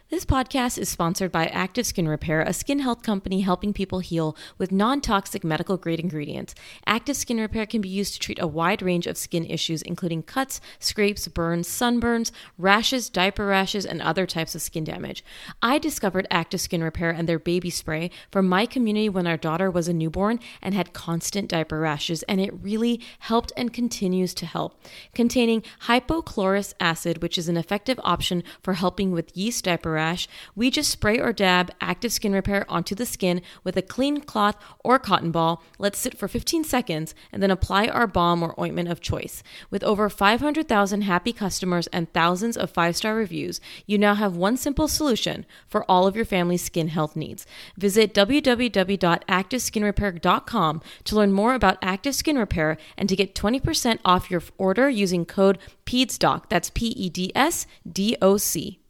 This podcast is sponsored by Active Skin Repair, a skin health company helping people heal with non-toxic medical-grade ingredients. Active Skin Repair can be used to treat a wide range of skin issues, including cuts, scrapes, burns, sunburns, rashes, diaper rashes, and other types of skin damage. I discovered Active Skin Repair and their baby spray from my community when our daughter was a newborn and had constant diaper rashes, and it really helped and continues to help. Containing hypochlorous acid, which is an effective option for helping with yeast diaper rash, we just spray or dab Active Skin Repair onto the skin with a clean cloth or cotton ball, let sit for 15 seconds, and then apply our balm or ointment of choice. With over 500,000 happy customers and thousands of 5-star reviews, you now have one simple solution for all of your family's skin health needs. Visit www.activeskinrepair.com to learn more about Active Skin Repair and to get 20% off your order using code PEDSDOC. That's PEDSDOC.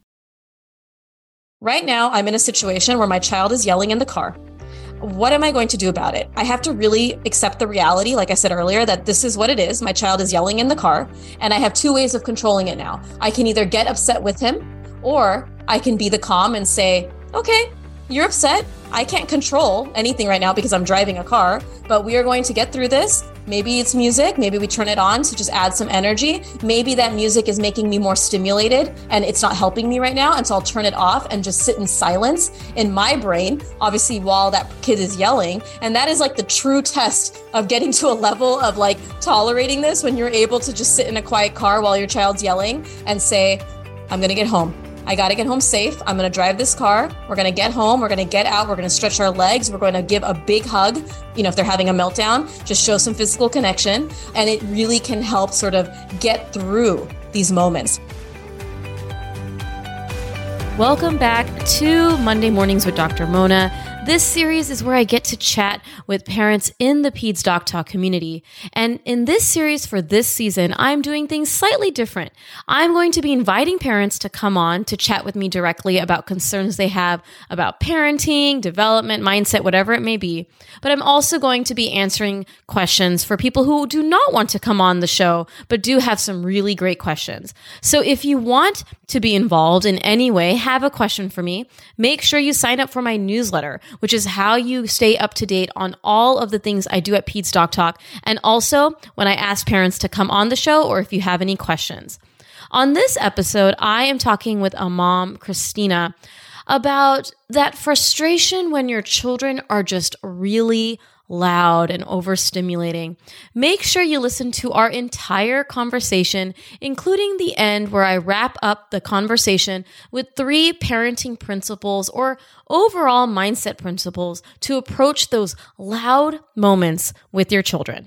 Right now, I'm in a situation where my child is yelling in the car. What am I going to do about it? I have to really accept the reality, like I said earlier, that this is what it is. My child is yelling in the car, and I have two ways of controlling it now. I can either get upset with him, or I can be the calm and say, okay, you're upset. I can't control anything right now because I'm driving a car, but we are going to get through this. Maybe it's music. Maybe we turn it on to just add some energy. Maybe that music is making me more stimulated and it's not helping me right now. And so I'll turn it off and just sit in silence in my brain, obviously, while that kid is yelling. And that is like the true test of getting to a level of like tolerating this, when you're able to just sit in a quiet car while your child's yelling and say, I'm going to get home. I got to get home safe. I'm going to drive this car. We're going to get home. We're going to get out. We're going to stretch our legs. We're going to give a big hug. You know, if they're having a meltdown, just show some physical connection. And it really can help sort of get through these moments. Welcome back to Monday Mornings with Dr. Mona. This series is where I get to chat with parents in the Peds Doc Talk community. And in this series for this season, I'm doing things slightly different. I'm going to be inviting parents to come on to chat with me directly about concerns they have about parenting, development, mindset, whatever it may be. But I'm also going to be answering questions for people who do not want to come on the show, but do have some really great questions. So if you want to be involved in any way, have a question for me, make sure you sign up for my newsletter, which is how you stay up to date on all of the things I do at Peds Doc Talk, and also when I ask parents to come on the show or if you have any questions. On this episode, I am talking with a mom, Christina, about that frustration when your children are just really loud and overstimulating. Make sure you listen to our entire conversation, including the end where I wrap up the conversation with 3 parenting principles or overall mindset principles to approach those loud moments with your children.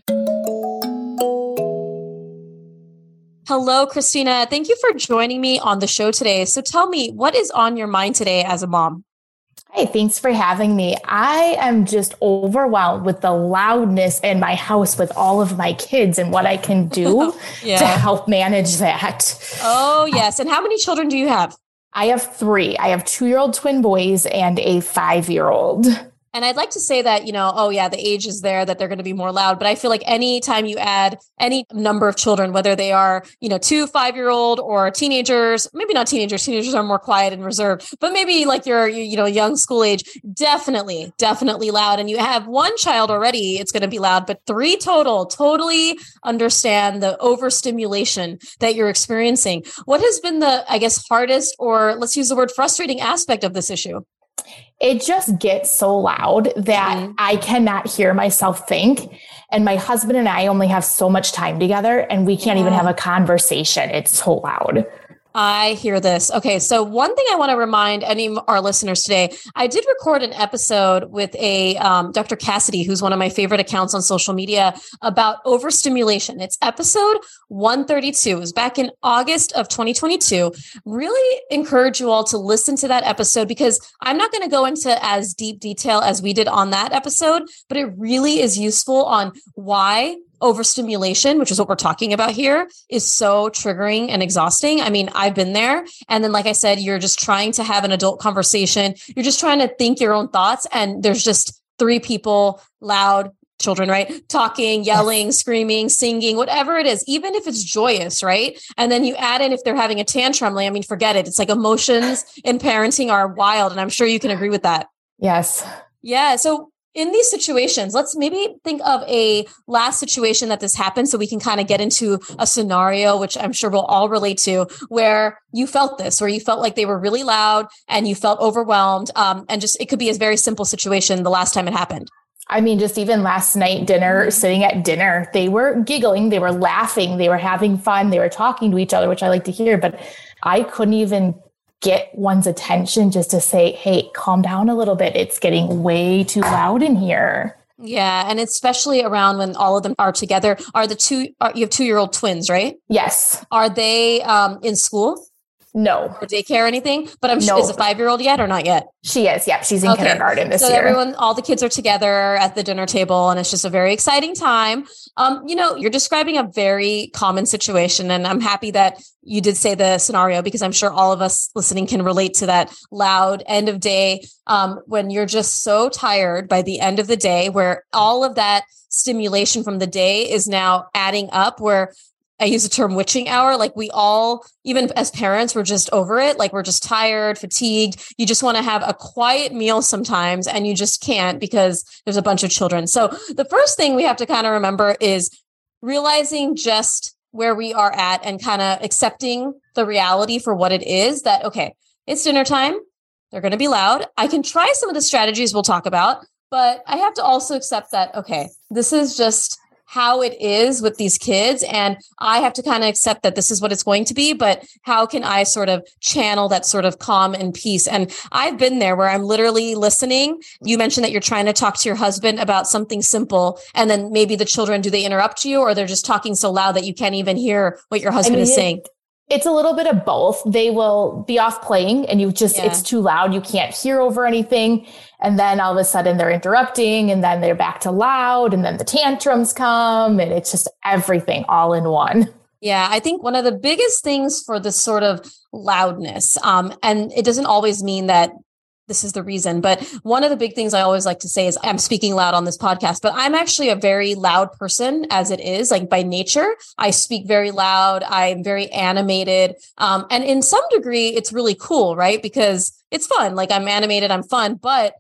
Hello, Christina. Thank you for joining me on the show today. So tell me, what is on your mind today as a mom? Hey, thanks for having me. I am just overwhelmed with the loudness in my house with all of my kids and what I can do to help manage that. Oh, yes. And how many children do you have? I have 3. I have 2-year-old twin boys and a 5-year-old. And I'd like to say that, the age is there, that they're going to be more loud. But I feel like any time you add any number of children, whether they are, 2 5-year-old or teenagers, maybe not teenagers, teenagers are more quiet and reserved, but maybe like you're, young school age, definitely loud. And you have 1 child already, it's going to be loud, but 3 total, totally understand the overstimulation that you're experiencing. What has been the, hardest, or let's use the word frustrating aspect of this issue? It just gets so loud that I cannot hear myself think. And my husband and I only have so much time together, and we can't even have a conversation. It's so loud. I hear this. Okay. So one thing I want to remind any of our listeners today, I did record an episode with a Dr. Cassidy, who's one of my favorite accounts on social media, about overstimulation. It's episode 132. It was back in August of 2022. Really encourage you all to listen to that episode, because I'm not going to go into as deep detail as we did on that episode, but it really is useful on why overstimulation, which is what we're talking about here, is so triggering and exhausting. I mean, I've been there. And then, like I said, you're just trying to have an adult conversation. You're just trying to think your own thoughts. And there's just 3 people loud, children, right? Talking, yelling, screaming, singing, whatever it is, even if it's joyous, right? And then you add in if they're having a tantrum, like, I mean, forget it. It's like emotions in parenting are wild. And I'm sure you can agree with that. Yes. Yeah. So in these situations, let's maybe think of a last situation that this happened so we can kind of get into a scenario, which I'm sure we'll all relate to, where you felt this, where you felt like they were really loud and you felt overwhelmed. And just, it could be a very simple situation the last time it happened. I mean, just even last night, sitting at dinner, they were giggling, they were laughing, they were having fun, they were talking to each other, which I like to hear, but I couldn't even get one's attention just to say, hey, calm down a little bit. It's getting way too loud in here. Yeah. And especially around when all of them are together. You have 2-year-old twins, right? Yes. Are they in school? No. Or daycare or anything? But I'm sure, is a 5-year-old yet or not yet? She is. Yeah. She's in kindergarten this year. So all the kids are together at the dinner table and it's just a very exciting time. You're describing a very common situation, and I'm happy that you did say the scenario because I'm sure all of us listening can relate to that loud end of day when you're just so tired by the end of the day, where all of that stimulation from the day is now adding up, where I use the term witching hour. Like we all, even as parents, we're just over it. Like we're just tired, fatigued. You just want to have a quiet meal sometimes, and you just can't because there's a bunch of children. So the first thing we have to kind of remember is realizing just where we are at and kind of accepting the reality for what it is, that, okay, it's dinner time. They're going to be loud. I can try some of the strategies we'll talk about, but I have to also accept that, okay, this is just how it is with these kids. And I have to kind of accept that this is what it's going to be, but how can I sort of channel that sort of calm and peace? And I've been there where I'm literally listening. You mentioned that you're trying to talk to your husband about something simple. And then maybe the children, do they interrupt you, or they're just talking so loud that you can't even hear what your husband is saying? It's a little bit of both. They will be off playing and it's too loud. You can't hear over anything. And then all of a sudden they're interrupting, and then they're back to loud, and then the tantrums come, and it's just everything all in one. Yeah, I think one of the biggest things for this sort of loudness, and it doesn't always mean that this is the reason, but one of the big things I always like to say is I'm speaking loud on this podcast, but I'm actually a very loud person as it is, like by nature. I speak very loud. I'm very animated. And in some degree, it's really cool, right? Because it's fun. Like I'm animated, I'm fun, but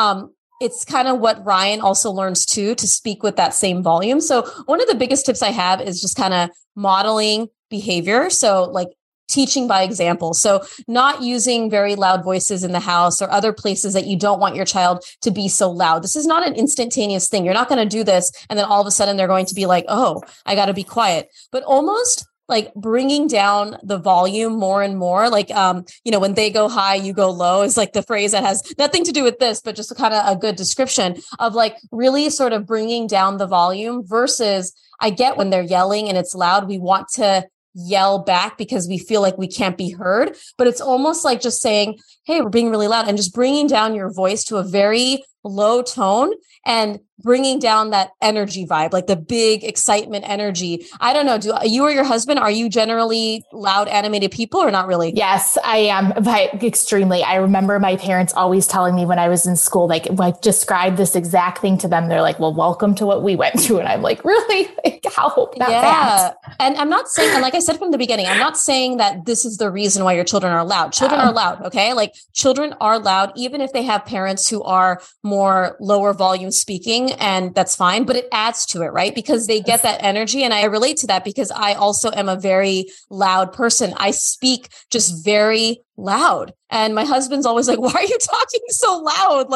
it's kind of what Ryan also learns too, to speak with that same volume. So one of the biggest tips I have is just kind of modeling behavior. So like teaching by example. So not using very loud voices in the house or other places that you don't want your child to be so loud. This is not an instantaneous thing. You're not going to do this and then all of a sudden they're going to be like, oh, I got to be quiet. But almost like bringing down the volume more and more, like, when they go high, you go low is like the phrase that has nothing to do with this, but just kind of a good description of like really sort of bringing down the volume versus I get when they're yelling and it's loud, we want to yell back because we feel like we can't be heard, but it's almost like just saying, hey, we're being really loud, and just bringing down your voice to a very low tone and bringing down that energy vibe, like the big excitement energy. I don't know. Do you or your husband, are you generally loud, animated people or not really? Yes, I am, but extremely. I remember my parents always telling me when I was in school, like describe this exact thing to them. They're like, well, welcome to what we went through. And I'm like, really? Like, how? Not that. And I'm not saying, and like I said from the beginning, I'm not saying that this is the reason why your children are loud. Children are loud. Okay. Like children are loud, even if they have parents who are more lower volume speaking, and that's fine, but it adds to it, right? Because they get that energy. And I relate to that because I also am a very loud person. I speak just very loud. And my husband's always like, why are you talking so loud?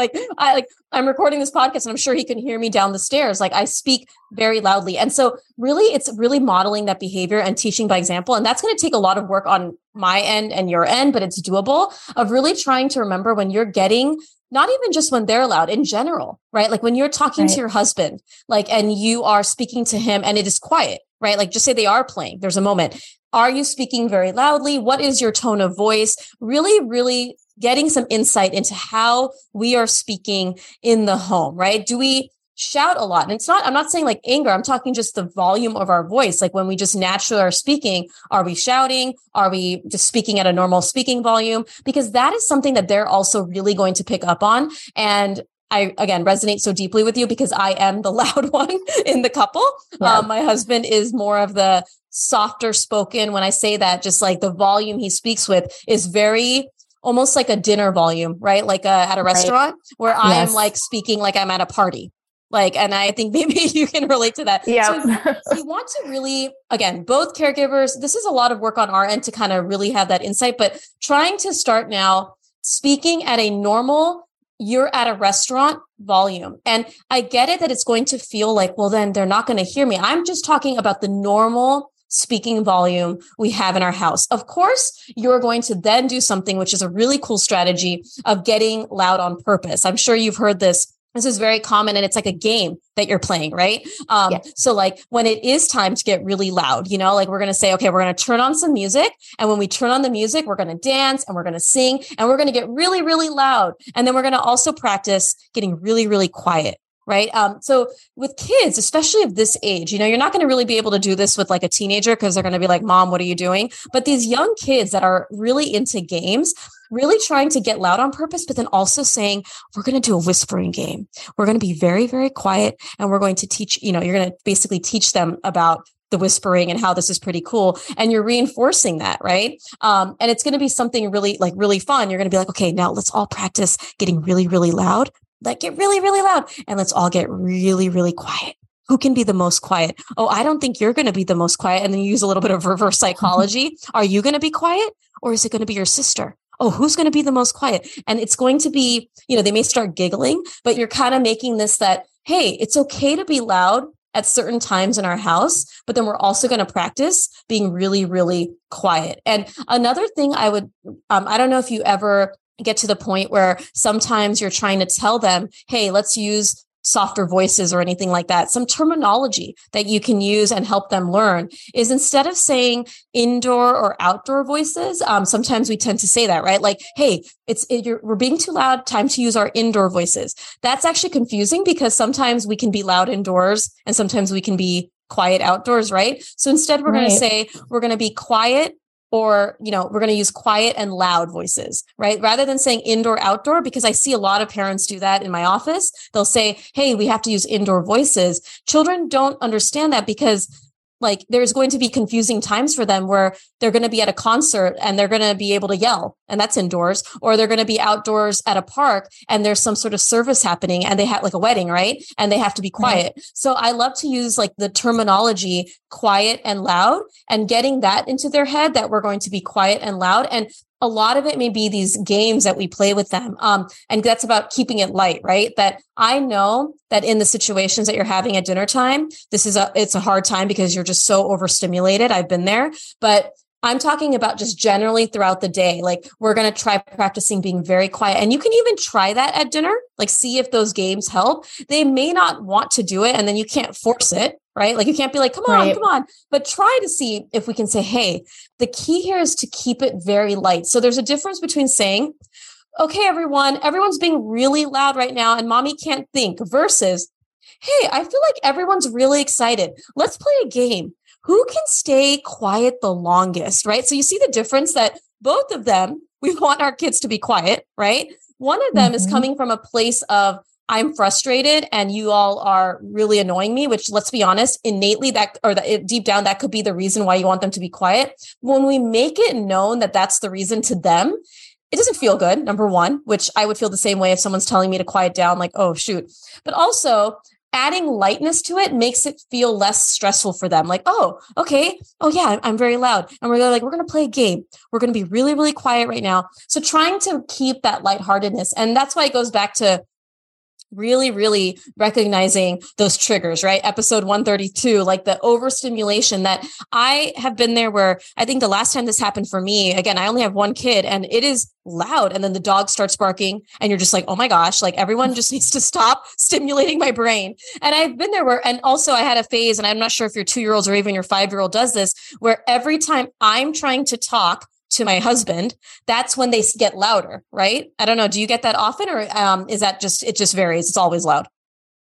I'm recording this podcast and I'm sure he can hear me down the stairs. Like I speak very loudly. And so really, it's really modeling that behavior and teaching by example. And that's going to take a lot of work on my end and your end, but it's doable, of really trying to remember when you're getting, not even just when they're loud, in general, right? Like when you're talking to your husband, like, and you are speaking to him and it is quiet, right? Like just say they are playing, there's a moment. Are you speaking very loudly? What is your tone of voice? Really, really getting some insight into how we are speaking in the home, right? Do we shout a lot? And I'm not saying like anger, I'm talking just the volume of our voice. Like when we just naturally are speaking, are we shouting? Are we just speaking at a normal speaking volume? Because that is something that they're also really going to pick up on. And I again resonate so deeply with you because I am the loud one in the couple. Yeah. My husband is more of the softer spoken. When I say that, just like the volume he speaks with is very almost like a dinner volume, right? Like at a restaurant where I am like speaking like I'm at a party. Like, and I think maybe you can relate to that. Yeah. So you want to really, again, both caregivers, this is a lot of work on our end to kind of really have that insight, but trying to start now speaking at a normal, you're at a restaurant volume. And I get it that it's going to feel like, well, then they're not going to hear me. I'm just talking about the normal speaking volume we have in our house. Of course, you're going to then do something, which is a really cool strategy of getting loud on purpose. I'm sure you've heard this. This is very common and it's like a game that you're playing, right? So like when it is time to get really loud, like we're going to say, okay, we're going to turn on some music. And when we turn on the music, we're going to dance and we're going to sing and we're going to get really, really loud. And then we're going to also practice getting really, really quiet. Right. So with kids, especially of this age, you're not going to really be able to do this with like a teenager because they're going to be like, Mom, what are you doing? But these young kids that are really into games, really trying to get loud on purpose, but then also saying, we're going to do a whispering game. We're going to be very, very quiet. And we're going to teach, you're going to basically teach them about the whispering and how this is pretty cool. And you're reinforcing that, right? And it's going to be something really, like really fun. You're going to be like, okay, now let's all practice getting really, really loud. Like get really, really loud and let's all get really, really quiet. Who can be the most quiet? Oh, I don't think you're going to be the most quiet. And then you use a little bit of reverse psychology. Are you going to be quiet or is it going to be your sister? Oh, who's going to be the most quiet? And it's going to be, they may start giggling, but you're kind of making this that, hey, it's okay to be loud at certain times in our house, but then we're also going to practice being really, really quiet. And another thing I would, I don't know if you ever get to the point where sometimes you're trying to tell them, hey, let's use softer voices or anything like that. Some terminology that you can use and help them learn is instead of saying indoor or outdoor voices, sometimes we tend to say that, right? Like, hey, we're being too loud, time to use our indoor voices. That's actually confusing because sometimes we can be loud indoors and sometimes we can be quiet outdoors, right? So instead we're going to say, we're going to be quiet or, we're going to use quiet and loud voices, right? Rather than saying indoor, outdoor, because I see a lot of parents do that in my office. They'll say, hey, we have to use indoor voices. Children don't understand that because like there's going to be confusing times for them where they're going to be at a concert and they're going to be able to yell and that's indoors, or they're going to be outdoors at a park and there's some sort of service happening and they have like a wedding, right? And they have to be quiet. Right. So I love to use like the terminology quiet and loud and getting that into their head that we're going to be quiet and loud. And a lot of it may be these games that we play with them. And that's about keeping it light, right? That I know that in the situations that you're having at dinner time, it's a hard time because you're just so overstimulated. I've been there, but I'm talking about just generally throughout the day. Like we're going to try practicing being very quiet. And you can even try that at dinner, like see if those games help. They may not want to do it and then you can't force it, right? Like you can't be like, come on, but try to see if we can say, hey, the key here is to keep it very light. So there's a difference between saying, okay, everyone's being really loud right now and mommy can't think versus, hey, I feel like everyone's really excited. Let's play a game. Who can stay quiet the longest, right? So you see the difference that both of them, we want our kids to be quiet, right? One of them is coming from a place of, I'm frustrated and you all are really annoying me, which let's be honest, innately deep down, that could be the reason why you want them to be quiet. When we make it known that that's the reason to them, it doesn't feel good, number one, which I would feel the same way if someone's telling me to quiet down, like, oh, shoot. But also adding lightness to it makes it feel less stressful for them. Like, oh, okay. Oh yeah, I'm very loud. And we're going to play a game. We're going to be really, really quiet right now. So trying to keep that lightheartedness. And that's why it goes back to really, really recognizing those triggers, right? Episode 132, like the overstimulation that I have been there where I think the last time this happened for me, again, I only have one kid and it is loud. And then the dog starts barking and you're just like, oh my gosh, like everyone just needs to stop stimulating my brain. And I've been there and also I had a phase, and I'm not sure if your 2-year-olds or even your 5-year-old does this, where every time I'm trying to talk to my husband, that's when they get louder, right? I don't know. Do you get that often or is that it just varies? It's always loud.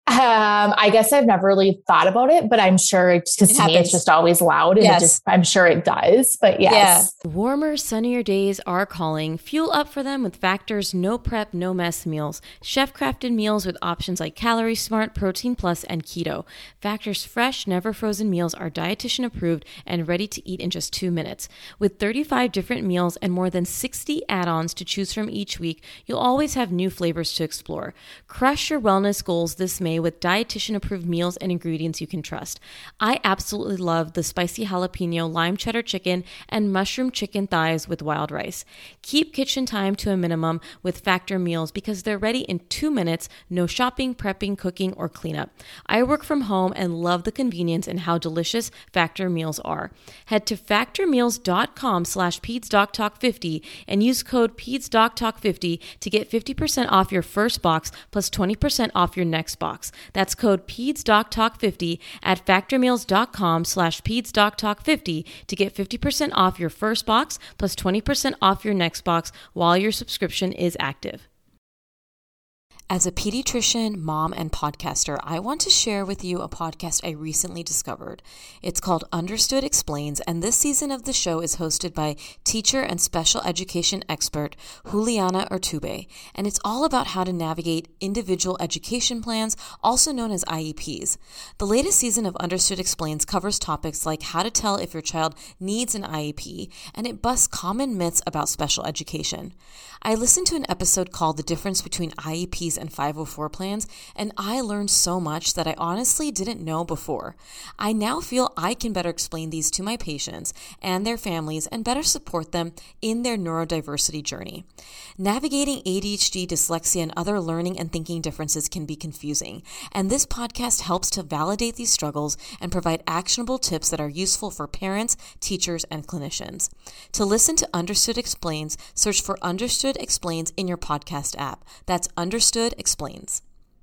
I guess I've never really thought about it, but I'm sure because to me it's just always loud and I'm sure it does, but yes. Yeah. Warmer, sunnier days are calling. Fuel up for them with Factor's no prep, no mess meals. Chef-crafted meals with options like Calorie Smart, Protein Plus, and Keto. Factor's fresh, never frozen meals are dietitian approved and ready to eat in just 2 minutes. With 35 different meals and more than 60 add-ons to choose from each week, you'll always have new flavors to explore. Crush your wellness goals this May with dietitian-approved meals and ingredients you can trust. I absolutely love the spicy jalapeno lime cheddar chicken and mushroom chicken thighs with wild rice. Keep kitchen time to a minimum with Factor meals because they're ready in 2 minutes, no shopping, prepping, cooking, or cleanup. I work from home and love the convenience and how delicious Factor meals are. Head to factormeals.com/PedsDocTalk50 and use code PedsDocTalk50 to get 50% off your first box plus 20% off your next box. That's code PedsDocTalk50 at factormeals.com/PedsDocTalk50 to get 50% off your first box plus 20% off your next box while your subscription is active. As a pediatrician, mom, and podcaster, I want to share with you a podcast I recently discovered. It's called Understood Explains, and this season of the show is hosted by teacher and special education expert Juliana Urtubey, and it's all about how to navigate individual education plans, also known as IEPs. The latest season of Understood Explains covers topics like how to tell if your child needs an IEP, and it busts common myths about special education. I listened to an episode called The Difference Between IEPs and 504 plans, and I learned so much that I honestly didn't know before. I now feel I can better explain these to my patients and their families and better support them in their neurodiversity journey. Navigating ADHD, dyslexia, and other learning and thinking differences can be confusing, and this podcast helps to validate these struggles and provide actionable tips that are useful for parents, teachers, and clinicians. To listen to Understood Explains, search for Understood Explains in your podcast app. That's Understood Explains.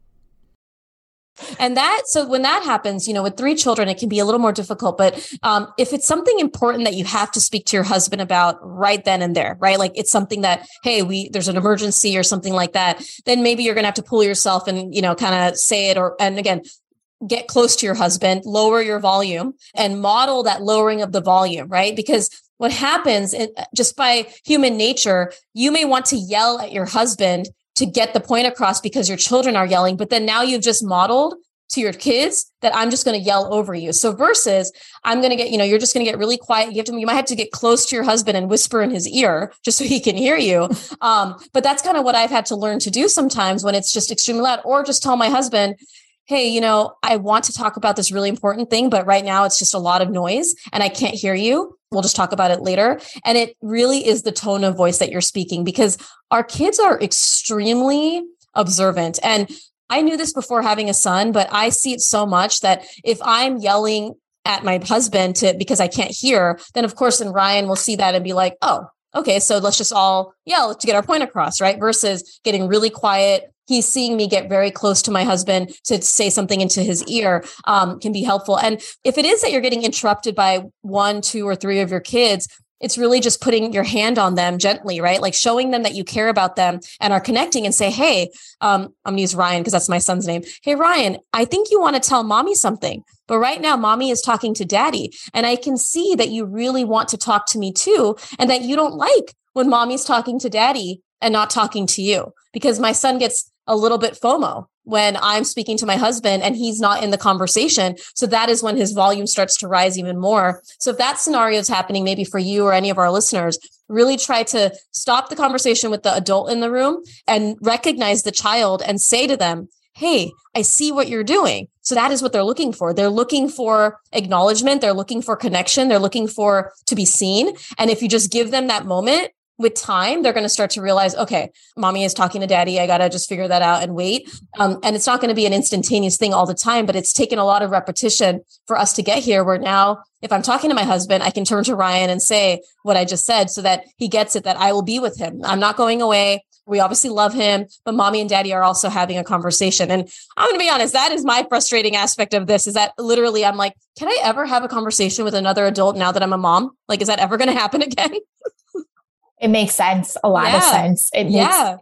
And so when that happens, with 3 children, it can be a little more difficult. But if it's something important that you have to speak to your husband about right then and there, right? Like it's something that, hey, there's an emergency or something like that, then maybe you're going to have to pull yourself and, kind of say it and again, get close to your husband, lower your volume and model that lowering of the volume, right? Because what happens just by human nature, you may want to yell at your husband to get the point across because your children are yelling, but then now you've just modeled to your kids that I'm just going to yell over you. So versus I'm going to get, you're just going to get really quiet. You might have to get close to your husband and whisper in his ear just so he can hear you. But that's kind of what I've had to learn to do sometimes when it's just extremely loud, or just tell my husband, hey, I want to talk about this really important thing, but right now it's just a lot of noise and I can't hear you. We'll just talk about it later. And it really is the tone of voice that you're speaking, because our kids are extremely observant. And I knew this before having a son, but I see it so much that if I'm yelling at my husband because I can't hear, then of course, then Ryan will see that and be like, oh, okay, so let's just all yell to get our point across, right? Versus getting really quiet. He's seeing me get very close to my husband to say something into his ear can be helpful. And if it is that you're getting interrupted by 1, 2, or 3 of your kids, it's really just putting your hand on them gently, right? Like showing them that you care about them and are connecting and say, hey, I'm going to use Ryan because that's my son's name. Hey, Ryan, I think you want to tell mommy something, but right now mommy is talking to daddy. And I can see that you really want to talk to me too. And that you don't like when mommy's talking to daddy and not talking to you, because my son gets a little bit FOMO when I'm speaking to my husband and he's not in the conversation. So that is when his volume starts to rise even more. So if that scenario is happening, maybe for you or any of our listeners, really try to stop the conversation with the adult in the room and recognize the child and say to them, hey, I see what you're doing. So that is what they're looking for. They're looking for acknowledgement. They're looking for connection. They're looking for to be seen. And if you just give them that moment, with time, they're going to start to realize, okay, mommy is talking to daddy. I got to just figure that out and wait. And it's not going to be an instantaneous thing all the time, but it's taken a lot of repetition for us to get here where now, if I'm talking to my husband, I can turn to Ryan and say what I just said so that he gets it, that I will be with him. I'm not going away. We obviously love him, but mommy and daddy are also having a conversation. And I'm going to be honest, that is my frustrating aspect of this, is that literally I'm like, can I ever have a conversation with another adult now that I'm a mom? Like, is that ever going to happen again? It makes sense. A lot of sense.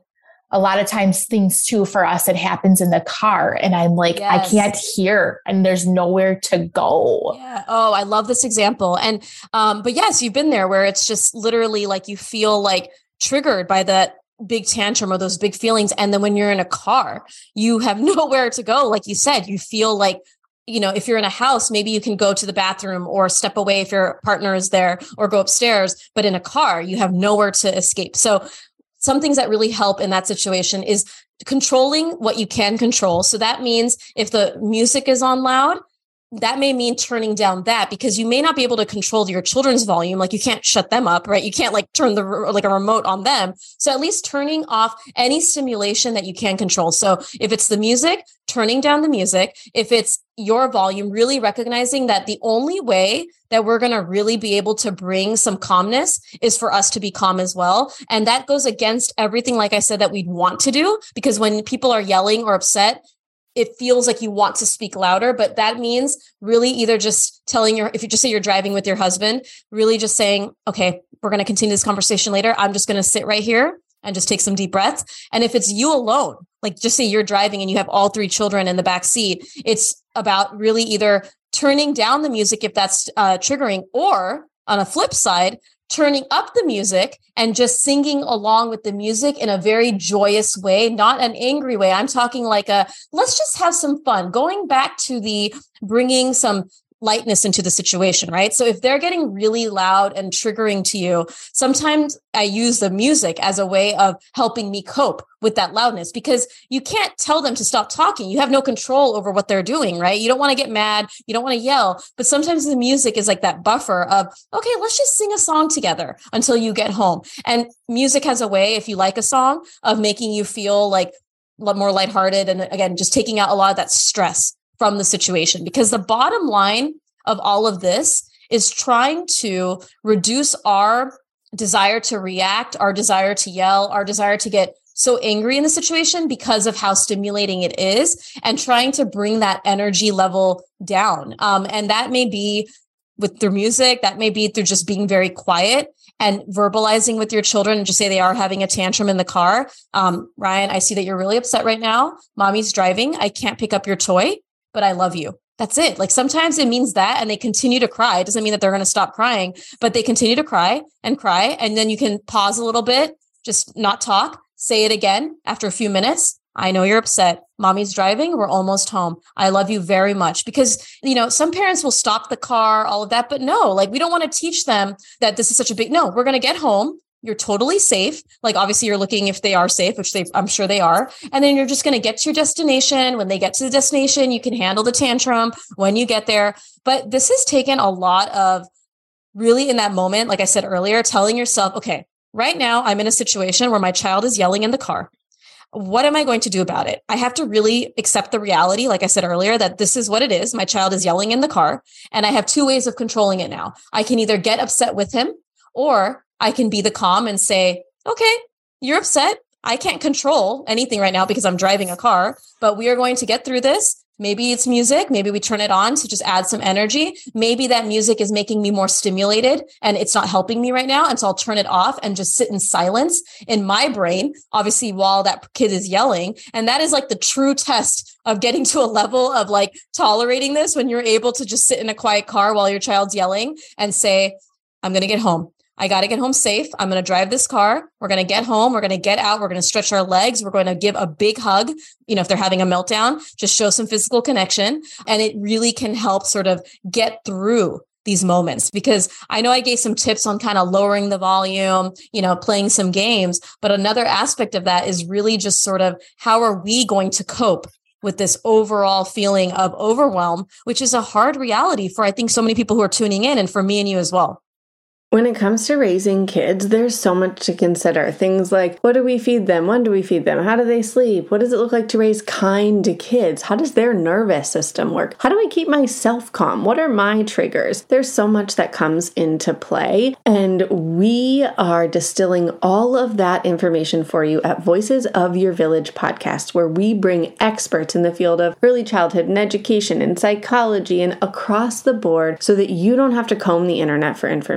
a lot of times things too, for us, it happens in the car and I'm like, I can't hear and there's nowhere to go. Yeah. Oh, I love this example. And, but yes, you've been there where it's just literally like you feel like triggered by that big tantrum or those big feelings. And then when you're in a car, you have nowhere to go. Like you said, you feel like, if you're in a house, maybe you can go to the bathroom or step away if your partner is there or go upstairs. But in a car, you have nowhere to escape. So some things that really help in that situation is controlling what you can control. So that means if the music is on loud, that may mean turning down that, because you may not be able to control your children's volume. Like you can't shut them up, right? You can't like turn a remote on them. So at least turning off any stimulation that you can control. So if it's the music, turning down the music. If it's your volume, really recognizing that the only way that we're going to really be able to bring some calmness is for us to be calm as well. And that goes against everything, like I said, that we'd want to do, because when people are yelling or upset, it feels like you want to speak louder, but that means really either just if you just say you're driving with your husband, really just saying, okay, we're going to continue this conversation later. I'm just going to sit right here and just take some deep breaths. And if it's you alone, like just say you're driving and you have all 3 children in the back seat, it's about really either turning down the music if that's triggering, or on a flip side, turning up the music and just singing along with the music in a very joyous way, not an angry way. I'm talking like let's just have some fun, going back to the bringing some lightness into the situation, right? So if they're getting really loud and triggering to you, sometimes I use the music as a way of helping me cope with that loudness, because you can't tell them to stop talking. You have no control over what they're doing, right? You don't want to get mad. You don't want to yell, but sometimes the music is like that buffer of, okay, let's just sing a song together until you get home. And music has a way, if you like a song, of making you feel like more lighthearted. And again, just taking out a lot of that stress from the situation, because the bottom line of all of this is trying to reduce our desire to react, our desire to yell, our desire to get so angry in the situation because of how stimulating it is, and trying to bring that energy level down. And that may be with their music, that may be through just being very quiet and verbalizing with your children, and just say they are having a tantrum in the car. Ryan, I see that you're really upset right now. Mommy's driving. I can't pick up your toy, but I love you. That's it. Like sometimes it means that, and they continue to cry. It doesn't mean that they're going to stop crying, but they continue to cry. And then you can pause a little bit, just not talk, say it again after a few minutes. I know you're upset. Mommy's driving. We're almost home. I love you very much. Because, some parents will stop the car, all of that, but no, like we don't want to teach them that this is such a big, no, we're going to get home. You're totally safe. Like obviously you're looking if they are safe, which I'm sure they are. And then you're just going to get to your destination. When they get to the destination, you can handle the tantrum when you get there. But this has taken a lot of really in that moment, like I said earlier, telling yourself, okay, right now I'm in a situation where my child is yelling in the car. What am I going to do about it? I have to really accept the reality, like I said earlier, that this is what it is. My child is yelling in the car, and I have 2 ways of controlling it now. I can either get upset with him, or I can be the calm and say, okay, you're upset. I can't control anything right now because I'm driving a car, but we are going to get through this. Maybe it's music. Maybe we turn it on to just add some energy. Maybe that music is making me more stimulated and it's not helping me right now. And so I'll turn it off and just sit in silence in my brain, obviously, while that kid is yelling. And that is like the true test of getting to a level of like tolerating this, when you're able to just sit in a quiet car while your child's yelling and say, I'm going to get home. I got to get home safe. I'm going to drive this car. We're going to get home. We're going to get out. We're going to stretch our legs. We're going to give a big hug. If they're having a meltdown, just show some physical connection. And it really can help sort of get through these moments, because I know I gave some tips on kind of lowering the volume, playing some games. But another aspect of that is really just sort of how are we going to cope with this overall feeling of overwhelm, which is a hard reality for, I think, so many people who are tuning in, and for me and you as well. When it comes to raising kids, there's so much to consider. Things like, what do we feed them? When do we feed them? How do they sleep? What does it look like to raise kind kids? How does their nervous system work? How do I keep myself calm? What are my triggers? There's so much that comes into play, and we are distilling all of that information for you at Voices of Your Village podcast, where we bring experts in the field of early childhood and education and psychology and across the board so that you don't have to comb the internet for information.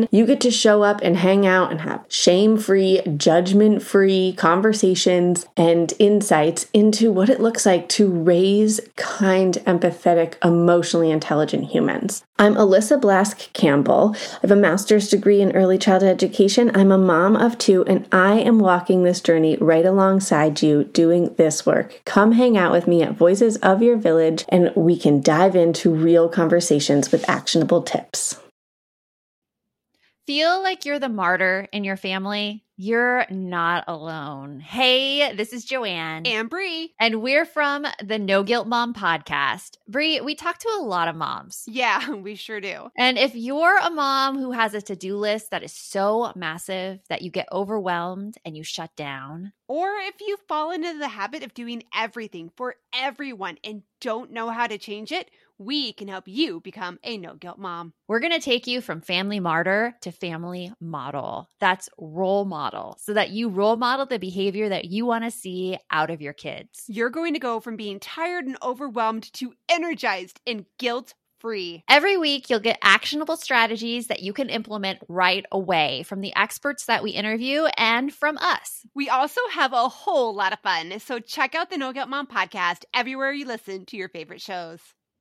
fun. You get to show up and hang out and have shame-free, judgment-free conversations and insights into what it looks like to raise kind, empathetic, emotionally intelligent humans. I'm Alyssa Blask Campbell. I have a master's degree in early childhood education. I'm a mom of 2, and I am walking this journey right alongside you doing this work. Come hang out with me at Voices of Your Village, and we can dive into real conversations with actionable tips. Feel like you're the martyr in your family? You're not alone. Hey, this is Joanne. And Bree. And we're from the No Guilt Mom podcast. Bree, we talk to a lot of moms. Yeah, we sure do. And if you're a mom who has a to-do list that is so massive that you get overwhelmed and you shut down, or if you fall into the habit of doing everything for everyone and don't know how to change it, we can help you become a no-guilt mom. we're going to take you from family martyr to family model. That's role model, so that you role model the behavior that you want to see out of your kids. You're going to go from being tired and overwhelmed to energized and guilt-free. Every week, you'll get actionable strategies that you can implement right away from the experts that we interview and from us. We also have a whole lot of fun, so check out the No Guilt Mom podcast everywhere you listen to your favorite shows.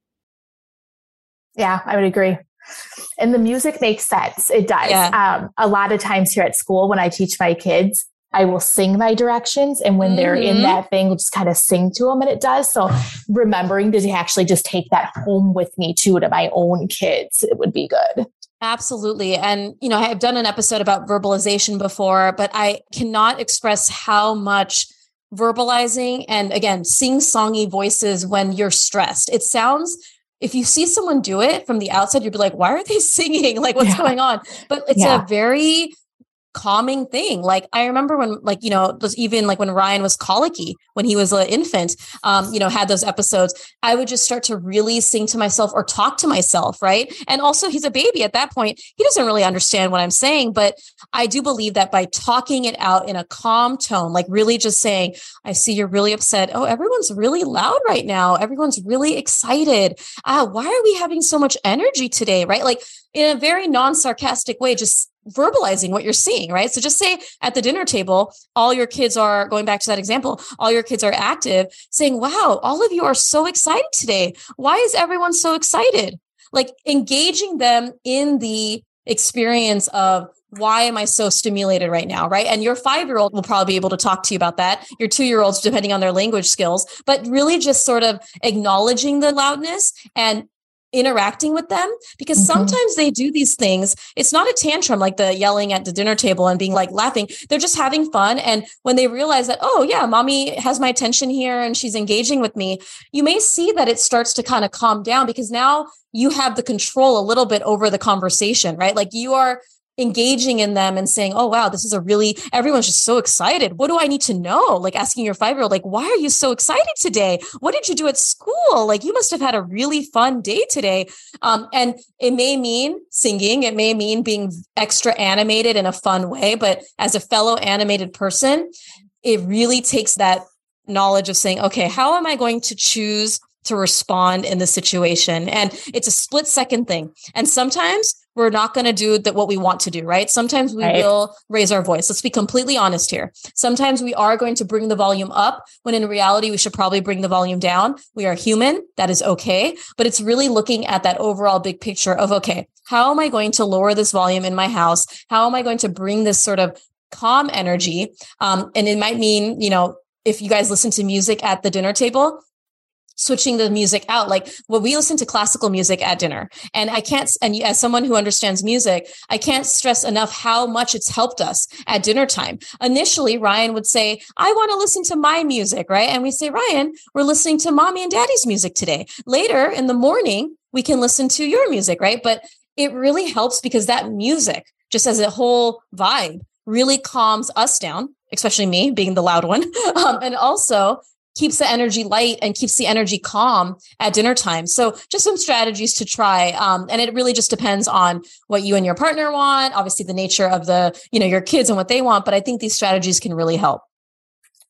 Yeah, I would agree. And the music makes sense. It does. Yeah. A lot of times here at school, when I teach my kids, I will sing my directions. And when they're in that thing, we'll just kind of sing to them, and it does. So remembering to actually just take that home with me too, to my own kids, it would be good. Absolutely. And, I've done an episode about verbalization before, but I cannot express how much verbalizing and, again, sing-songy voices when you're stressed. It sounds, if you see someone do it from the outside, you'd be like, why are they singing? Like, what's going on? But it's a very calming thing. Like, I remember when, even like when Ryan was colicky, when he was an infant, had those episodes, I would just start to really sing to myself or talk to myself. Right. And also he's a baby at that point. He doesn't really understand what I'm saying, but I do believe that by talking it out in a calm tone, like really just saying, I see you're really upset. Oh, everyone's really loud right now. Everyone's really excited. Why are we having so much energy today? Right. Like in a very non-sarcastic way, just verbalizing what you're seeing, right? So just say at the dinner table, all your kids are, going back to that example, all your kids are active, saying, wow, all of you are so excited today. Why is everyone so excited? Like engaging them in the experience of, why am I so stimulated right now? Right. And your 5-year-old will probably be able to talk to you about that. Your 2-year-olds, depending on their language skills, but really just sort of acknowledging the loudness and interacting with them, because sometimes they do these things. It's not a tantrum like the yelling at the dinner table and being like laughing. They're just having fun. And when they realize that, oh yeah, mommy has my attention here and she's engaging with me, you may see that it starts to kind of calm down, because now you have the control a little bit over the conversation, right? Like you are engaging in them and saying, oh, wow, this is everyone's just so excited. What do I need to know? Like asking your 5-year-old, like, why are you so excited today? What did you do at school? Like, you must have had a really fun day today. And it may mean singing. It may mean being extra animated in a fun way. But as a fellow animated person, it really takes that knowledge of saying, okay, how am I going to choose to respond in this situation? And it's a split second thing. And sometimes we're not going to do what we want to do, right? Sometimes we will raise our voice. Let's be completely honest here. Sometimes we are going to bring the volume up when in reality, we should probably bring the volume down. We are human. That is okay. But it's really looking at that overall big picture of, okay, how am I going to lower this volume in my house? How am I going to bring this sort of calm energy? And it might mean, if you guys listen to music at the dinner table, switching the music out. Like we listen to classical music at dinner, and as someone who understands music, I can't stress enough how much it's helped us at dinner time. Initially, Ryan would say, I want to listen to my music, right? And we say, Ryan, we're listening to mommy and daddy's music today. Later in the morning, we can listen to your music, right? But it really helps because that music, just as a whole vibe, really calms us down, especially me being the loud one. And also keeps the energy light and keeps the energy calm at dinner time. So just some strategies to try. And it really just depends on what you and your partner want, obviously the nature of your kids and what they want. But I think these strategies can really help.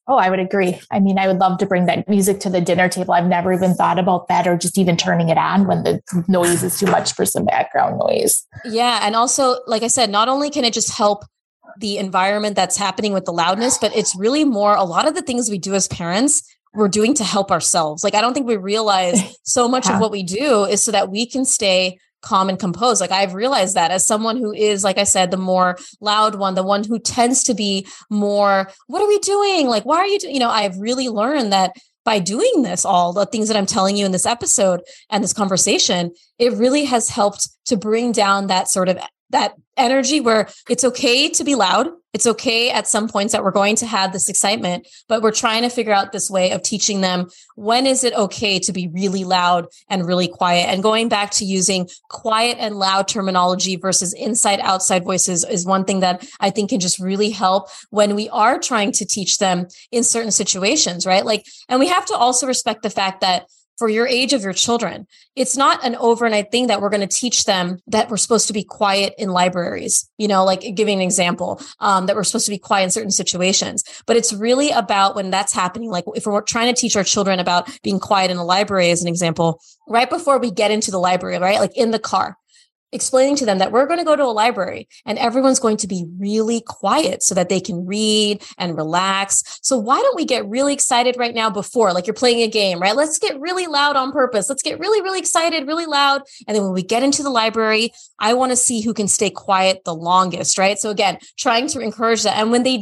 Oh, I would agree. I mean, I would love to bring that music to the dinner table. I've never even thought about that, or just even turning it on when the noise is too much for some background noise. Yeah. And also, like I said, not only can it just help the environment that's happening with the loudness, but it's really more a lot of the things we do as parents, we're doing to help ourselves. Like, I don't think we realize so much of what we do is so that we can stay calm and composed. Like, I've realized that as someone who is, like I said, the more loud one, the one who tends to be more, what are we doing? Like, why are you doing? I've really learned that by doing this, all the things that I'm telling you in this episode and this conversation, it really has helped to bring down that sort of that energy where it's okay to be loud. It's okay at some points that we're going to have this excitement, but we're trying to figure out this way of teaching them, when is it okay to be really loud and really quiet? And going back to using quiet and loud terminology versus inside outside voices is one thing that I think can just really help when we are trying to teach them in certain situations, right? Like, and we have to also respect the fact that for your age of your children, it's not an overnight thing that we're going to teach them that we're supposed to be quiet in libraries, like giving an example, that we're supposed to be quiet in certain situations. But it's really about when that's happening. Like, if we're trying to teach our children about being quiet in a library, as an example, right before we get into the library, right? Like in the car, explaining to them that we're going to go to a library and everyone's going to be really quiet so that they can read and relax. So why don't we get really excited right now before, like you're playing a game, right? Let's get really loud on purpose. Let's get really, really excited, really loud. And then when we get into the library, I want to see who can stay quiet the longest, right? So again, trying to encourage that. And when they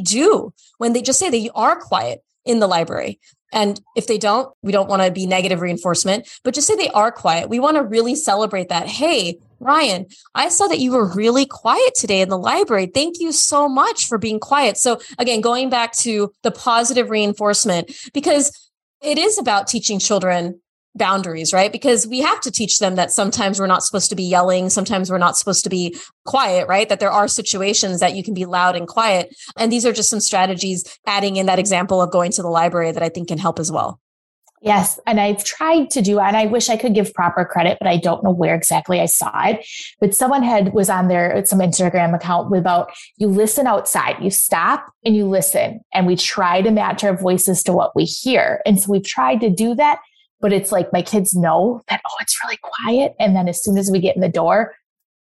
just say they are quiet in the library, and if they don't, we don't want to be negative reinforcement, but just say they are quiet. We want to really celebrate that. Hey, Ryan, I saw that you were really quiet today in the library. Thank you so much for being quiet. So again, going back to the positive reinforcement, because it is about teaching children boundaries, right? Because we have to teach them that sometimes we're not supposed to be yelling. Sometimes we're not supposed to be quiet, right? That there are situations that you can be loud and quiet. And these are just some strategies, adding in that example of going to the library, that I think can help as well. Yes. And I've tried to do, and I wish I could give proper credit, but I don't know where exactly I saw it. But someone was on some Instagram account about, you listen outside, you stop and you listen. And we try to match our voices to what we hear. And so we've tried to do that, but it's like my kids know that, oh, it's really quiet. And then as soon as we get in the door,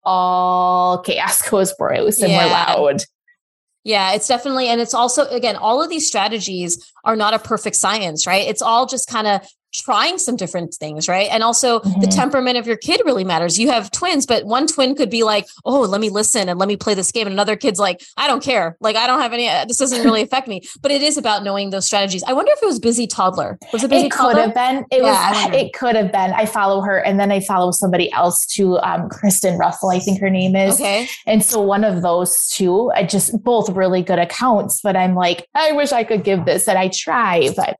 all chaos goes loose and we're loud. Yeah, it's definitely, and it's also, again, all of these strategies are not a perfect science, right? It's all just kind of trying some different things, right? And also the temperament of your kid really matters. You have twins, but one twin could be like, oh, let me listen and let me play this game. And another kid's like, I don't care. Like, I don't have this doesn't really affect me. But it is about knowing those strategies. I wonder if it was Busy Toddler. Was it Busy Toddler? It could have been. It could have been. I follow her, and then I follow somebody else too, Kristen Russell, I think her name is. Okay. And so one of those two, both really good accounts, but I'm like, I wish I could give this, and I try, but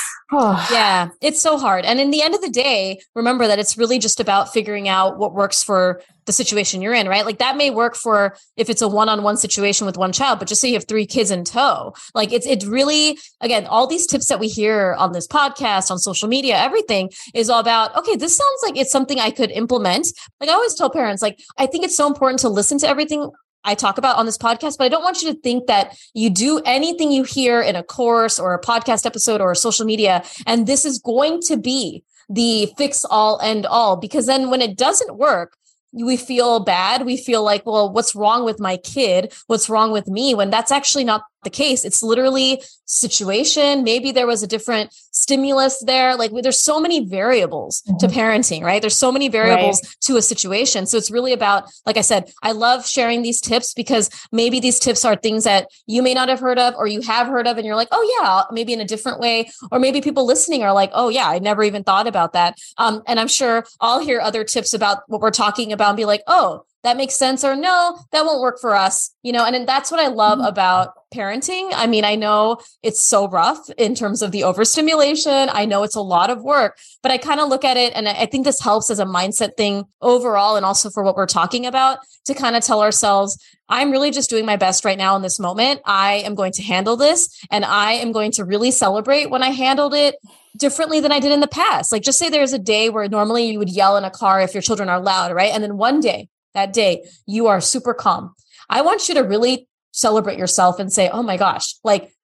yeah, it's so hard. And in the end of the day, remember that it's really just about figuring out what works for the situation you're in, right? Like, that may work for if it's a one-on-one situation with one child, but just say you have 3 kids in tow. Like, it really, again, all these tips that we hear on this podcast, on social media, everything is all about, okay, this sounds like it's something I could implement. Like, I always tell parents, like, I think it's so important to listen to everything I talk about on this podcast, but I don't want you to think that you do anything you hear in a course or a podcast episode or social media, and this is going to be the fix all end all, because then when it doesn't work, we feel bad. We feel like, well, what's wrong with my kid? What's wrong with me? When that's actually not the case. It's literally situation. Maybe there was a different stimulus there. Like, there's so many variables to parenting, right? There's so many variables to a situation. So it's really about, like I said, I love sharing these tips because maybe these tips are things that you may not have heard of, or you have heard of, and you're like, oh yeah, maybe in a different way. Or maybe people listening are like, oh yeah, I never even thought about that. And I'm sure I'll hear other tips about what we're talking about and be like, oh, that makes sense, or no, that won't work for us, and that's what I love about parenting. I mean, I know it's so rough in terms of the overstimulation. I know it's a lot of work, but I kind of look at it, and I think this helps as a mindset thing overall, and also for what we're talking about, to kind of tell ourselves, I'm really just doing my best right now in this moment. I am going to handle this, and I am going to really celebrate when I handled it differently than I did in the past. Like, just say there's a day where normally you would yell in a car if your children are loud, right? And then one day, that day, you are super calm. I want you to really celebrate yourself and say, oh my gosh, like,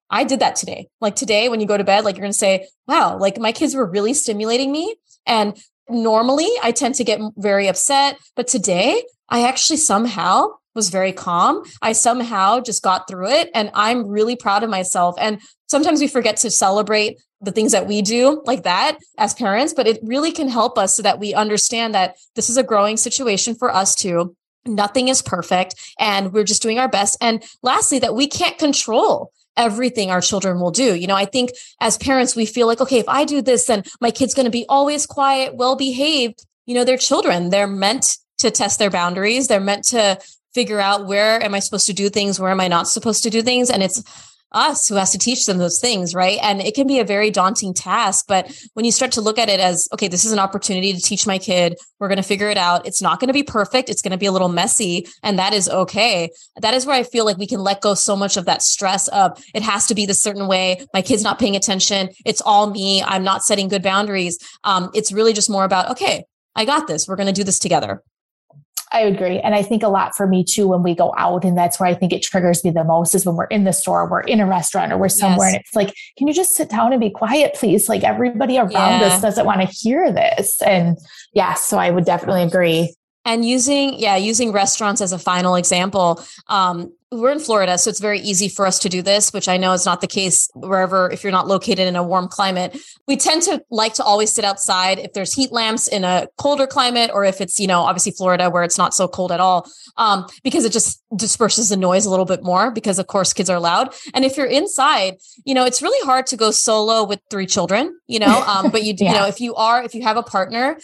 I did that today. Like today, when you go to bed, like you're going to say, wow, like my kids were really stimulating me. And normally I tend to get very upset, but today I actually somehow was very calm. I somehow just got through it, and I'm really proud of myself. And sometimes we forget to celebrate the things that we do like that as parents, but it really can help us so that we understand that this is a growing situation for us too. Nothing is perfect, and we're just doing our best. And lastly, that we can't control everything our children will do. I think as parents, we feel like, okay, if I do this, then my kid's going to be always quiet, well-behaved. They're children. They're meant to test their boundaries. They're meant to figure out, where am I supposed to do things? Where am I not supposed to do things? And it's us who has to teach them those things, right? And it can be a very daunting task. But when you start to look at it as, okay, this is an opportunity to teach my kid, we're going to figure it out. It's not going to be perfect. It's going to be a little messy, and that is okay. That is where I feel like we can let go so much of that stress of it has to be this certain way. My kid's not paying attention. It's all me. I'm not setting good boundaries. It's really just more about, okay, I got this. We're going to do this together. I agree. And I think a lot for me too, when we go out, and that's where I think it triggers me the most, is when we're in the store, we're in a restaurant, or we're somewhere, and it's like, can you just sit down and be quiet, please? Like everybody around us doesn't want to hear this. And so I would definitely agree. And using restaurants as a final example, we're in Florida, so it's very easy for us to do this, which I know is not the case wherever, if you're not located in a warm climate. We tend to like to always sit outside if there's heat lamps in a colder climate, or if it's, obviously Florida where it's not so cold at all, because it just disperses the noise a little bit more, because of course kids are loud. And if you're inside, it's really hard to go solo with 3 children, but you if you have a partner,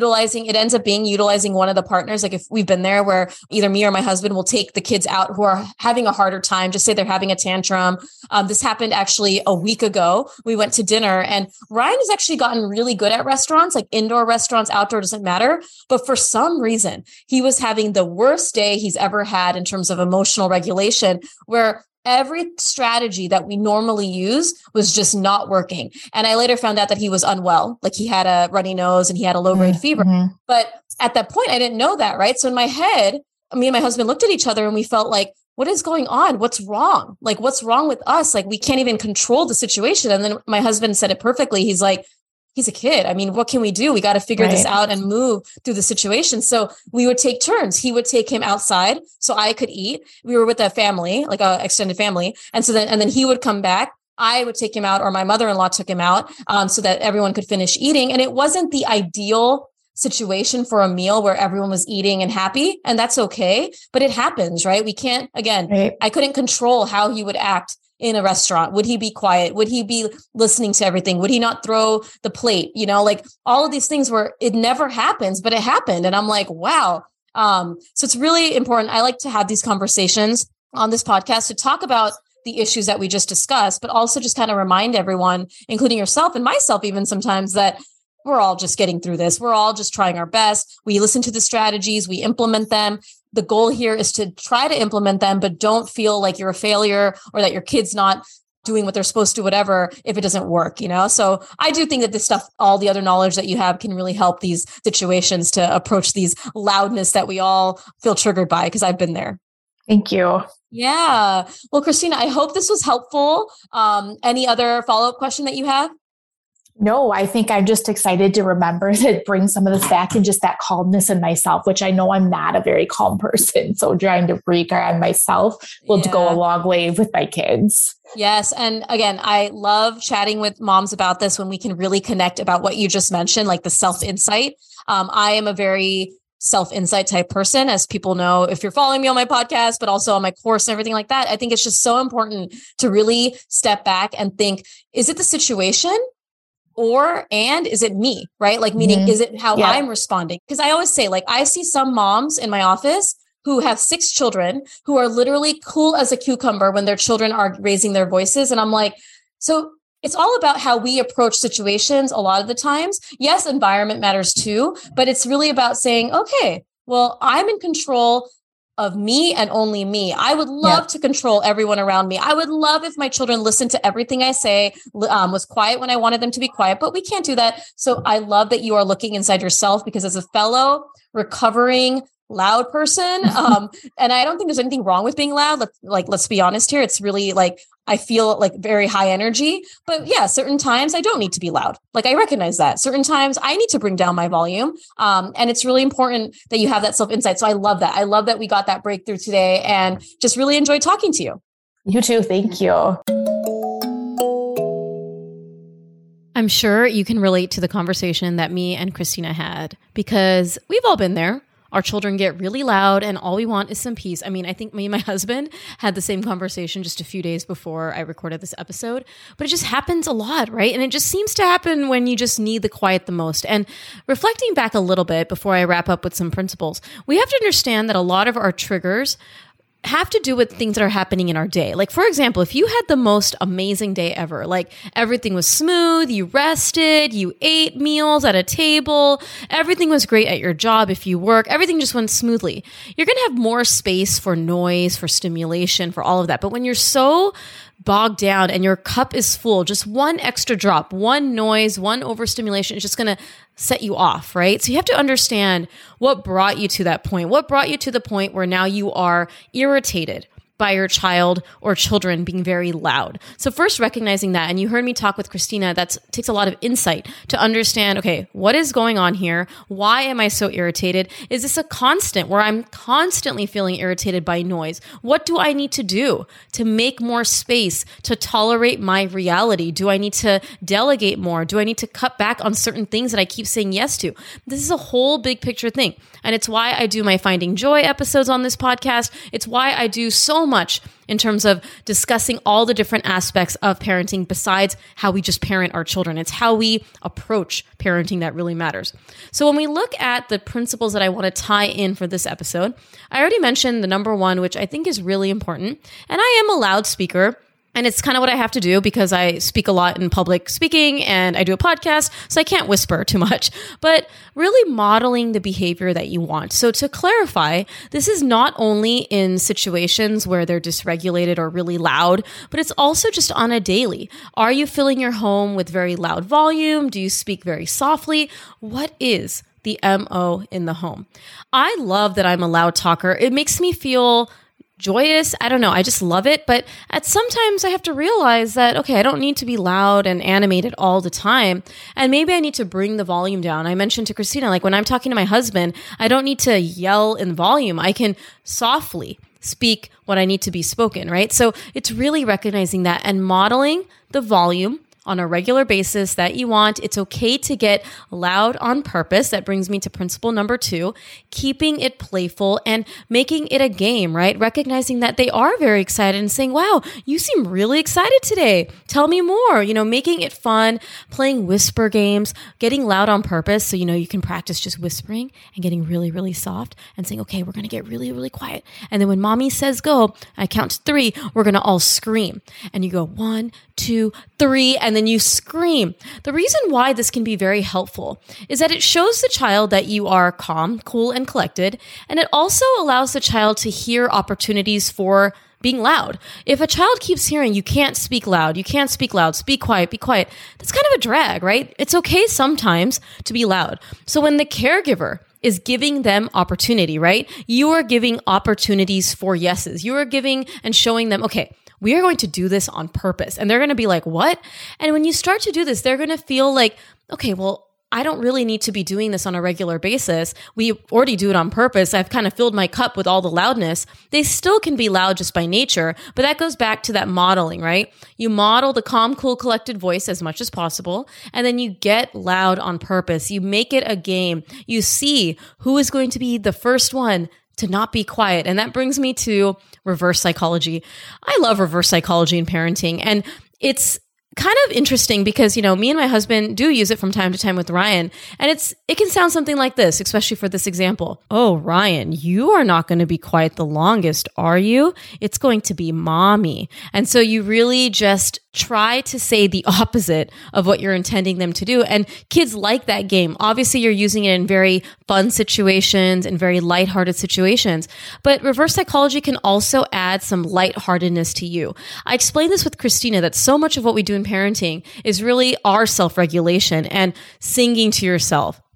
it ends up being utilizing one of the partners. Like if we've been there where either me or my husband will take the kids out who are having a harder time, just say they're having a tantrum. This happened actually a week ago. We went to dinner, and Ryan has actually gotten really good at restaurants, like indoor restaurants, outdoor, doesn't matter. But for some reason, he was having the worst day he's ever had in terms of emotional regulation, where every strategy that we normally use was just not working. And I later found out that he was unwell, like he had a runny nose and he had a low-grade fever. But at that point, I didn't know that, right? So in my head, me and my husband looked at each other and we felt like, what is going on? What's wrong? Like, what's wrong with us? Like, we can't even control the situation. And then my husband said it perfectly. He's like, he's a kid. I mean, what can we do? We got to figure this out and move through the situation. So we would take turns. He would take him outside so I could eat. We were with a family, like a extended family. And then he would come back. I would take him out, or my mother-in-law took him out, so that everyone could finish eating. And it wasn't the ideal situation for a meal where everyone was eating and happy, and that's okay, but it happens, right? We can't, I couldn't control how he would act in a restaurant. Would he be quiet? Would he be listening to everything? Would he not throw the plate? Like all of these things where it never happens, but it happened. And I'm like, wow. So it's really important. I like to have these conversations on this podcast to talk about the issues that we just discussed, but also just kind of remind everyone, including yourself and myself, even sometimes, that we're all just getting through this. We're all just trying our best. We listen to the strategies, we implement them. The goal here is to try to implement them, but don't feel like you're a failure or that your kid's not doing what they're supposed to, whatever, if it doesn't work, So I do think that this stuff, all the other knowledge that you have, can really help these situations to approach these loudness that we all feel triggered by, because I've been there. Thank you. Yeah. Well, Christina, I hope this was helpful. Any other follow-up question that you have? No, I think I'm just excited to remember to bring some of this back, and just that calmness in myself, which I know I'm not a very calm person. So trying to reground myself will go a long way with my kids. Yes. And again, I love chatting with moms about this when we can really connect about what you just mentioned, like the self-insight. I am a very self-insight type person, as people know, if you're following me on my podcast, but also on my course and everything like that. I think it's just so important to really step back and think, is it the situation? And is it me, right? Like, meaning, is it how I'm responding? Because I always say, like, I see some moms in my office who have 6 children who are literally cool as a cucumber when their children are raising their voices. And I'm like, so it's all about how we approach situations a lot of the times. Yes, environment matters too, but it's really about saying, okay, well, I'm in control of me and only me. I would love to control everyone around me. I would love if my children listened to everything I say, was quiet when I wanted them to be quiet, but we can't do that. So I love that you are looking inside yourself, because as a fellow recovering loud person, and I don't think there's anything wrong with being loud. Let's be honest here. It's really like, I feel like very high energy. But yeah, certain times I don't need to be loud. Like I recognize that. Certain times I need to bring down my volume. And it's really important that you have that self-insight. So I love that. I love that we got that breakthrough today and just really enjoyed talking to you. You too. Thank you. I'm sure you can relate to the conversation that me and Christina had because we've all been there. Our children get really loud and all we want is some peace. I mean, I think me and my husband had the same conversation just a few days before I recorded this episode, but it just happens a lot, right? And it just seems to happen when you just need the quiet the most. And reflecting back a little bit before I wrap up with some principles, we have to understand that a lot of our triggers have to do with things that are happening in our day. Like, for example, if you had the most amazing day ever, like everything was smooth, you rested, you ate meals at a table, everything was great at your job, if you work, everything just went smoothly, you're going to have more space for noise, for stimulation, for all of that. But when you're so bogged down and your cup is full, just one extra drop, one noise, one overstimulation is just going to set you off, right? So you have to understand what brought you to that point. What brought you to the point where now you are irritated by your child or children being very loud. So first recognizing that, and you heard me talk with Christina, that takes a lot of insight to understand, okay, what is going on here? Why am I so irritated? Is this a constant where I'm constantly feeling irritated by noise? What do I need to do to make more space to tolerate my reality? Do I need to delegate more? Do I need to cut back on certain things that I keep saying yes to? This is a whole big picture thing. And it's why I do my Finding Joy episodes on this podcast. It's why I do so much in terms of discussing all the different aspects of parenting besides how we just parent our children. It's how we approach parenting that really matters. So when we look at the principles that I want to tie in for this episode, I already mentioned the number one, which I think is really important. And I am a loud speaker. And it's kind of what I have to do because I speak a lot in public speaking and I do a podcast, so I can't whisper too much, but really modeling the behavior that you want. So to clarify, this is not only in situations where they're dysregulated or really loud, but it's also just on a daily. Are you filling your home with very loud volume? Do you speak very softly? What is the MO in the home? I love that I'm a loud talker. It makes me feel joyous. I don't know. I just love it. But sometimes I have to realize that, okay, I don't need to be loud and animated all the time. And maybe I need to bring the volume down. I mentioned to Christina, like when I'm talking to my husband, I don't need to yell in volume. I can softly speak what I need to be spoken, right? So it's really recognizing that and modeling the volume on a regular basis that you want. It's okay to get loud on purpose. That brings me to principle number 2, keeping it playful and making it a game, right? Recognizing that they are very excited and saying, wow, you seem really excited today. Tell me more, making it fun, playing whisper games, getting loud on purpose. So, you can practice just whispering and getting really, really soft and saying, okay, we're going to get really, really quiet. And then when mommy says go, I count to 3, we're going to all scream. And you go 1, 2, 3, and then you scream. The reason why this can be very helpful is that it shows the child that you are calm, cool, and collected, and it also allows the child to hear opportunities for being loud. If a child keeps hearing, you can't speak loud, speak quiet, that's kind of a drag, right? It's okay sometimes to be loud. So when the caregiver is giving them opportunity, right? You are giving opportunities for yeses. You are giving and showing them, okay, we are going to do this on purpose. And they're going to be like, what? And when you start to do this, they're going to feel like, okay, well, I don't really need to be doing this on a regular basis. We already do it on purpose. I've kind of filled my cup with all the loudness. They still can be loud just by nature, but that goes back to that modeling, right? You model the calm, cool, collected voice as much as possible, and then you get loud on purpose. You make it a game. You see who is going to be the first one to not be quiet. And that brings me to reverse psychology. I love reverse psychology in parenting. And it's kind of interesting because, me and my husband do use it from time to time with Ryan. And it can sound something like this, especially for this example. Oh, Ryan, you are not going to be quiet the longest, are you? It's going to be mommy. And so you really just try to say the opposite of what you're intending them to do. And kids like that game. Obviously, you're using it in very fun situations and very lighthearted situations. But reverse psychology can also add some lightheartedness to you. I explained this with Christina that so much of what we do in parenting is really our self-regulation and singing to yourself.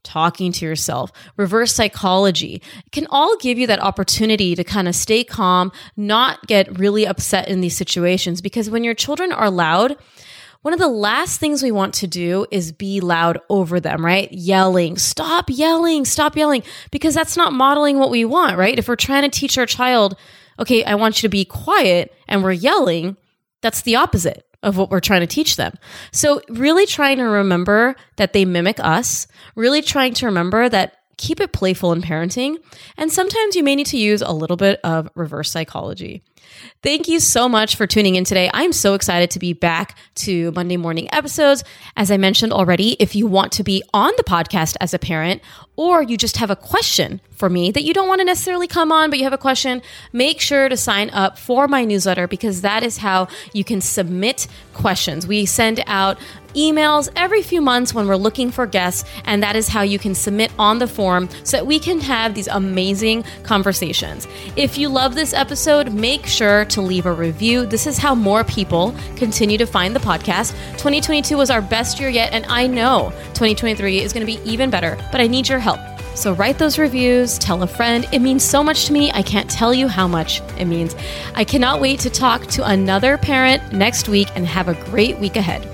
talking to yourself, reverse psychology. It can all give you that opportunity to kind of stay calm, not get really upset in these situations. Because when your children are loud, one of the last things we want to do is be loud over them, right? Yelling, stop yelling, because that's not modeling what we want, right? If we're trying to teach our child, okay, I want you to be quiet, and we're yelling, that's the opposite of what we're trying to teach them. So really trying to remember that they mimic us, really trying to remember that keep it playful in parenting, and sometimes you may need to use a little bit of reverse psychology. Thank you so much for tuning in today. I'm so excited to be back to Monday morning episodes. As I mentioned already, if you want to be on the podcast as a parent, or you just have a question for me that you don't want to necessarily come on, but you have a question, make sure to sign up for my newsletter, because that is how you can submit questions. We send out emails every few months when we're looking for guests, and that is how you can submit on the form so that we can have these amazing conversations. If you love this episode, make sure to leave a review. This is how more people continue to find the podcast. 2022 was our best year yet, and I know 2023 is going to be even better, but I need your help. So write those reviews, tell a friend. It means so much to me. I can't tell you how much it means. I cannot wait to talk to another parent next week, and have a great week ahead.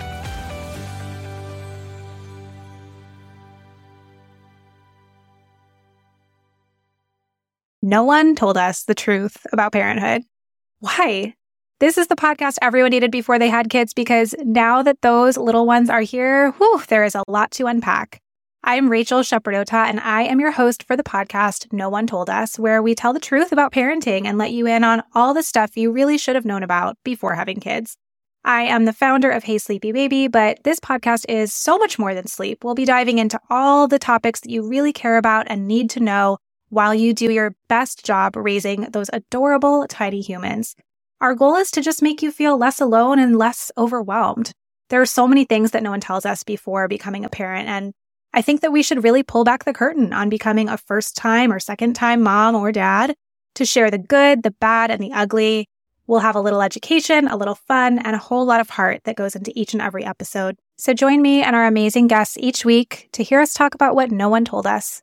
No one told us the truth about parenthood. Why? This is the podcast everyone needed before they had kids, because now that those little ones are here, there is a lot to unpack. I'm Rachel Shepardota, and I am your host for the podcast No One Told Us, where we tell the truth about parenting and let you in on all the stuff you really should have known about before having kids. I am the founder of Hey Sleepy Baby, but this podcast is so much more than sleep. We'll be diving into all the topics that you really care about and need to know while you do your best job raising those adorable tiny humans. Our goal is to just make you feel less alone and less overwhelmed. There are so many things that no one tells us before becoming a parent, and I think that we should really pull back the curtain on becoming a first-time or second-time mom or dad to share the good, the bad, and the ugly. We'll have a little education, a little fun, and a whole lot of heart that goes into each and every episode. So join me and our amazing guests each week to hear us talk about what no one told us.